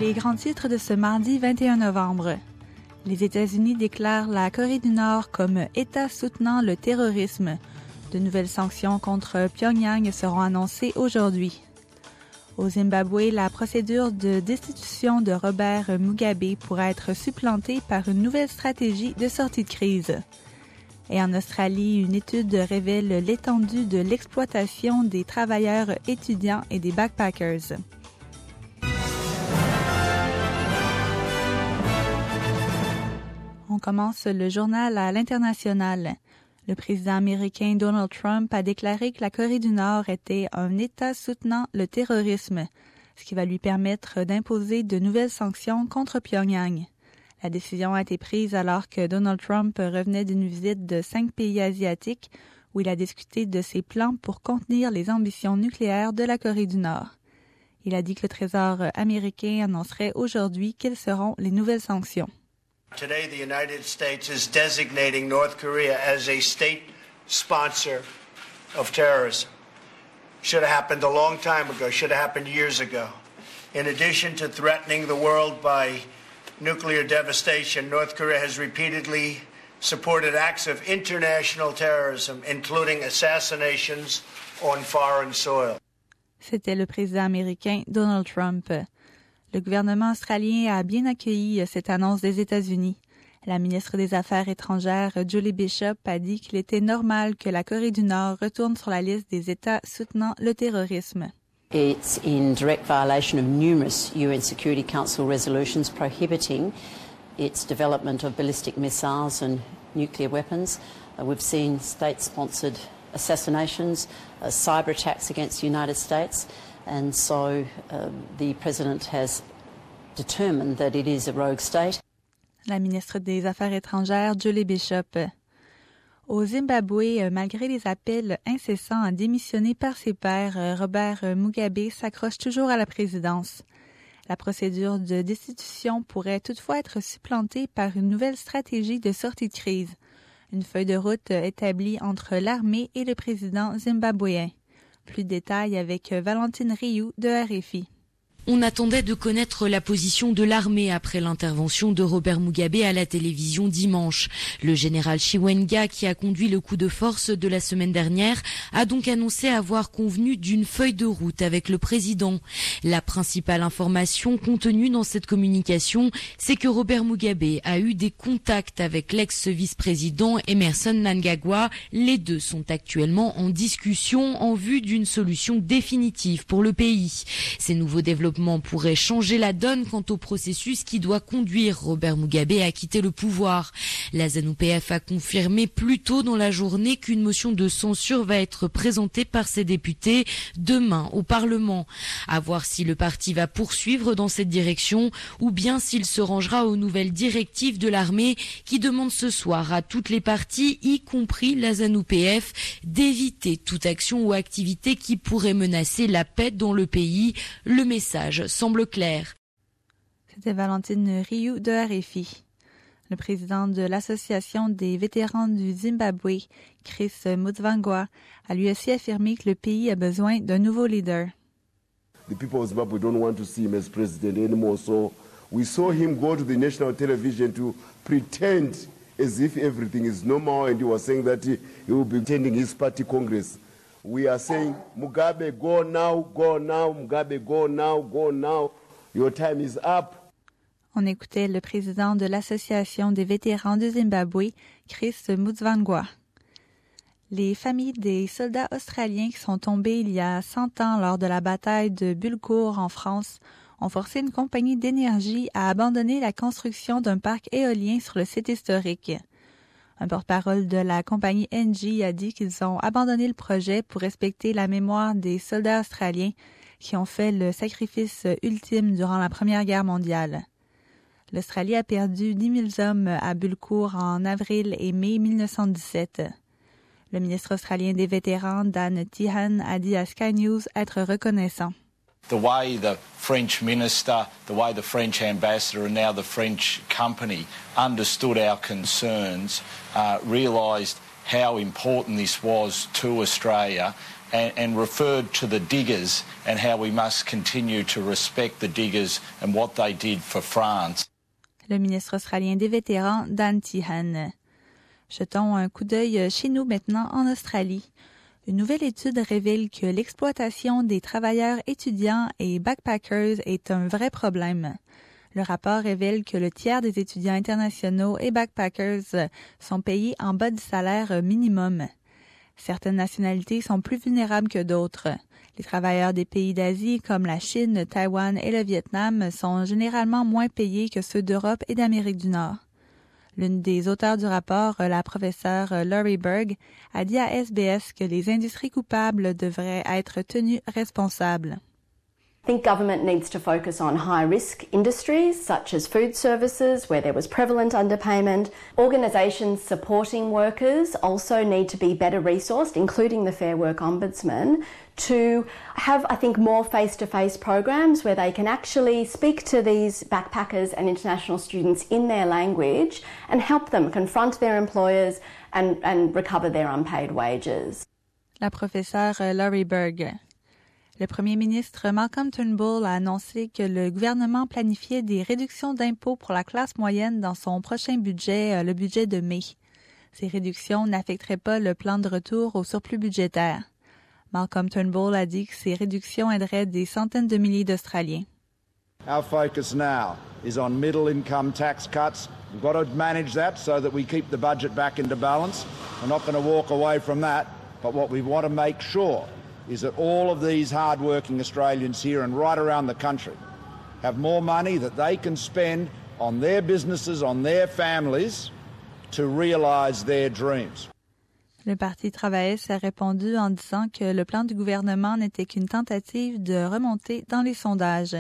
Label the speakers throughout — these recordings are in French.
Speaker 1: Les grands titres de ce mardi 21 novembre. Les États-Unis déclarent la Corée du Nord comme État soutenant le terrorisme. De nouvelles sanctions contre Pyongyang seront annoncées aujourd'hui. Au Zimbabwe, la procédure de destitution de Robert Mugabe pourrait être supplantée par une nouvelle stratégie de sortie de crise. Et en Australie, une étude révèle l'étendue de l'exploitation des travailleurs étudiants et des backpackers. On commence le journal à l'international. Le président américain Donald Trump a déclaré que la Corée du Nord était un État soutenant le terrorisme, ce qui va lui permettre d'imposer de nouvelles sanctions contre Pyongyang. La décision a été prise alors que Donald Trump revenait d'une visite de 5 pays asiatiques où il a discuté de ses plans pour contenir les ambitions nucléaires de la Corée du Nord. Il a dit que le Trésor américain annoncerait aujourd'hui quelles seront les nouvelles sanctions.
Speaker 2: Today, the United States is designating North Korea as a state sponsor of terrorism. Should have happened a long time ago, should have happened years ago. In addition to threatening the world by nuclear devastation, North Korea has repeatedly supported acts of international terrorism, including assassinations on foreign soil.
Speaker 1: C'était le président américain Donald Trump. Le gouvernement australien a bien accueilli cette annonce des États-Unis. La ministre des Affaires étrangères, Julie Bishop, a dit qu'il était normal que la Corée du Nord retourne sur la liste des États soutenant le terrorisme.
Speaker 3: It's in direct violation of numerous UN Security Council resolutions prohibiting its development of ballistic missiles and nuclear weapons. We've seen state-sponsored assassinations, cyber attacks against the United States. And so the president has determined that it is a rogue state.
Speaker 1: La ministre des Affaires étrangères, Julie Bishop. Au Zimbabwe, malgré les appels incessants à démissionner par ses pairs, Robert Mugabe s'accroche toujours à la présidence. La procédure de destitution pourrait toutefois être supplantée par une nouvelle stratégie de sortie de crise, une feuille de route établie entre l'armée et le président zimbabwéen. Plus de détails avec Valentine Rioux de RFI.
Speaker 4: On attendait de connaître la position de l'armée après l'intervention de Robert Mugabe à la télévision dimanche. Le général Chiwenga, qui a conduit le coup de force de la semaine dernière, a donc annoncé avoir convenu d'une feuille de route avec le président. La principale information contenue dans cette communication, c'est que Robert Mugabe a eu des contacts avec l'ex-vice-président Emmerson Mnangagwa. Les deux sont actuellement en discussion en vue d'une solution définitive pour le pays. Ces nouveaux développements pourrait changer la donne quant au processus qui doit conduire Robert Mugabe à quitter le pouvoir. La ZANU-PF a confirmé plus tôt dans la journée qu'une motion de censure va être présentée par ses députés demain au Parlement. À voir si le parti va poursuivre dans cette direction ou bien s'il se rangera aux nouvelles directives de l'armée qui demandent ce soir à toutes les parties, y compris la ZANU-PF, d'éviter toute action ou activité qui pourrait menacer la paix dans le pays. Le message semble clair.
Speaker 1: C'était Valentine Rioux de RFI. Le président de l'Association des vétérans du Zimbabwe, Chris Mutsvangwa, a lui aussi affirmé que le pays a besoin d'un nouveau leader.
Speaker 5: The people of Zimbabwe don't want to see him as president anymore, so we saw him go to the national television to pretend as if everything is normal, and he was saying that he will be attending his party congress. We are saying, Mugabe, go now, Mugabe, go now, your time is up.
Speaker 1: On écoutait le président de l'Association des vétérans du Zimbabwe, Chris Mutsvangwa. Les familles des soldats australiens qui sont tombés il y a 100 ans lors de la bataille de Bulcourt en France ont forcé une compagnie d'énergie à abandonner la construction d'un parc éolien sur le site historique. Un porte-parole de la compagnie Engie a dit qu'ils ont abandonné le projet pour respecter la mémoire des soldats australiens qui ont fait le sacrifice ultime durant la Première Guerre mondiale. L'Australie a perdu 10 000 hommes à Bulcourt en avril et mai 1917. Le ministre australien des vétérans, Dan Tehan, a dit à Sky News être reconnaissant.
Speaker 6: The way the French minister, the way the French ambassador and now the French company understood our concerns, realised how important this was to Australia and referred to the diggers and how we must continue to respect the diggers and what they did for France.
Speaker 1: Le ministre australien des vétérans, Dan Tehan. Jetons un coup d'œil chez nous maintenant en Australie. Une nouvelle étude révèle que l'exploitation des travailleurs étudiants et backpackers est un vrai problème. Le rapport révèle que le tiers des étudiants internationaux et backpackers sont payés en bas du salaire minimum. Certaines nationalités sont plus vulnérables que d'autres. Les travailleurs des pays d'Asie comme la Chine, Taïwan et le Vietnam sont généralement moins payés que ceux d'Europe et d'Amérique du Nord. L'une des auteurs du rapport, la professeure Laurie Berg, a dit à SBS que les industries coupables devraient être tenues responsables.
Speaker 7: I think government needs to focus on high-risk industries such as food services where there was prevalent underpayment. Organisations supporting workers also need to be better resourced, including the Fair Work Ombudsman, to have, I think, more face-to-face programs where they can actually speak to these backpackers and international students in their language and help them confront their employers and recover their unpaid wages.
Speaker 1: La professeure Laurie Berg. Le premier ministre Malcolm Turnbull a annoncé que le gouvernement planifiait des réductions d'impôts pour la classe moyenne dans son prochain budget, le budget de mai. Ces réductions n'affecteraient pas le plan de retour au surplus budgétaire. Malcolm Turnbull a dit que ces réductions aideraient des centaines de milliers d'Australiens.
Speaker 8: Our focus now is on middle income tax cuts. We've got to manage that so that we keep the budget back into balance. We're not going to walk away from that, but what we want to make sure is that all of these hard-working Australians here and right around the country have more money that they can spend on their businesses, on their families, to realise their dreams.
Speaker 1: Le Parti travailliste a répondu en disant que le plan du gouvernement n'était qu'une tentative de remonter dans les sondages.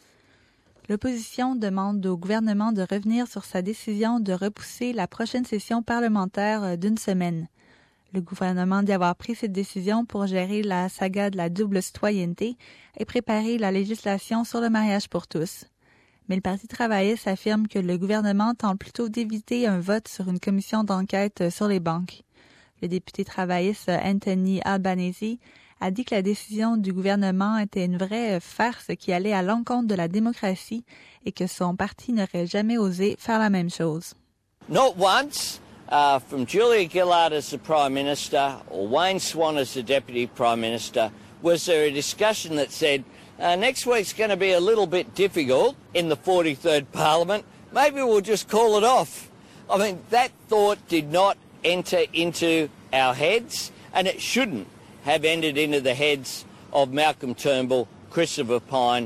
Speaker 1: L'opposition demande au gouvernement de revenir sur sa décision de repousser la prochaine session parlementaire d'une semaine. Le gouvernement dit avoir pris cette décision pour gérer la saga de la double citoyenneté et préparer la législation sur le mariage pour tous. Mais le Parti travailliste affirme que le gouvernement tente plutôt d'éviter un vote sur une commission d'enquête sur les banques. Le député travailliste Anthony Albanese a dit que la décision du gouvernement était une vraie farce qui allait à l'encontre de la démocratie et que son parti n'aurait jamais osé faire la même chose.
Speaker 9: Not once. From Julia Gillard as the Prime Minister or Wayne Swan as the Deputy Prime Minister, was there a discussion that said, next week's going to be a little bit difficult in the 43rd Parliament, maybe we'll just call it off. I mean, that thought did not enter into our heads, and it shouldn't have entered into the heads of Malcolm Turnbull, Christopher Pyne.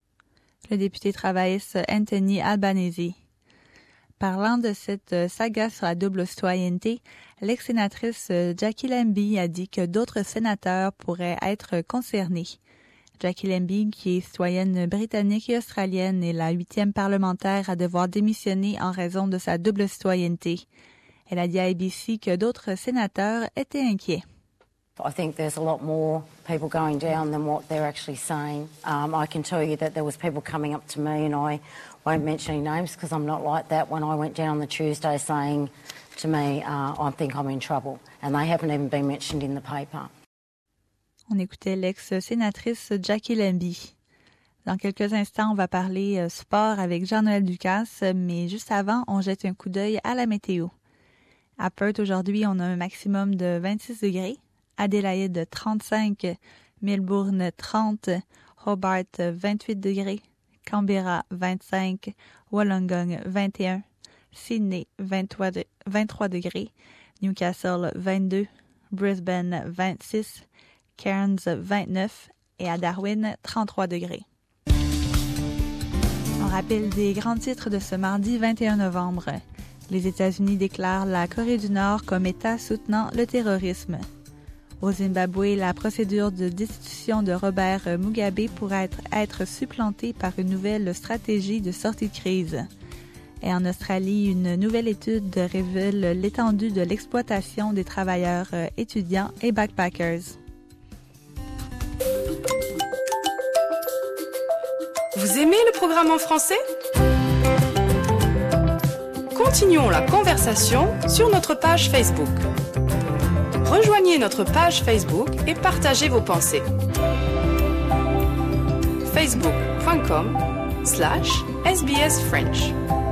Speaker 1: Le député travailliste Anthony Albanese. Parlant de cette saga sur la double citoyenneté, l'ex-sénatrice Jackie Lambie a dit que d'autres sénateurs pourraient être concernés. Jackie Lambie, qui est citoyenne britannique et australienne, est la 8e parlementaire à devoir démissionner en raison de sa double citoyenneté. Elle a dit à ABC que d'autres sénateurs étaient inquiets.
Speaker 10: I think there's a lot more people going down than what they're actually saying. I can tell you that there was people coming up to me, and I won't mention any names because I'm not like that, when I went down on the Tuesday saying to me, I think I'm in trouble. And they haven't even been mentioned in the paper.
Speaker 1: On écoutait l'ex-sénatrice Jackie Lambie. Dans quelques instants, on va parler sport avec Jean-Noël Ducasse, mais juste avant, on jette un coup d'œil à la météo. À Perth, aujourd'hui, on a un maximum de 26 degrés. Adélaïde, 35. Melbourne, 30. Hobart, 28 degrés. Canberra, 25. Wollongong, 21. Sydney, 23 degrés. Newcastle, 22. Brisbane, 26. Cairns, 29. Et à Darwin, 33 degrés. On rappelle des grands titres de ce mardi 21 novembre. Les États-Unis déclarent la Corée du Nord comme État soutenant le terrorisme. Au Zimbabwe, la procédure de destitution de Robert Mugabe pourrait être supplantée par une nouvelle stratégie de sortie de crise. Et en Australie, une nouvelle étude révèle l'étendue de l'exploitation des travailleurs étudiants et backpackers.
Speaker 11: Vous aimez le programme en français ? Continuons la conversation sur notre page Facebook. Rejoignez notre page Facebook et partagez vos pensées. facebook.com/SBS French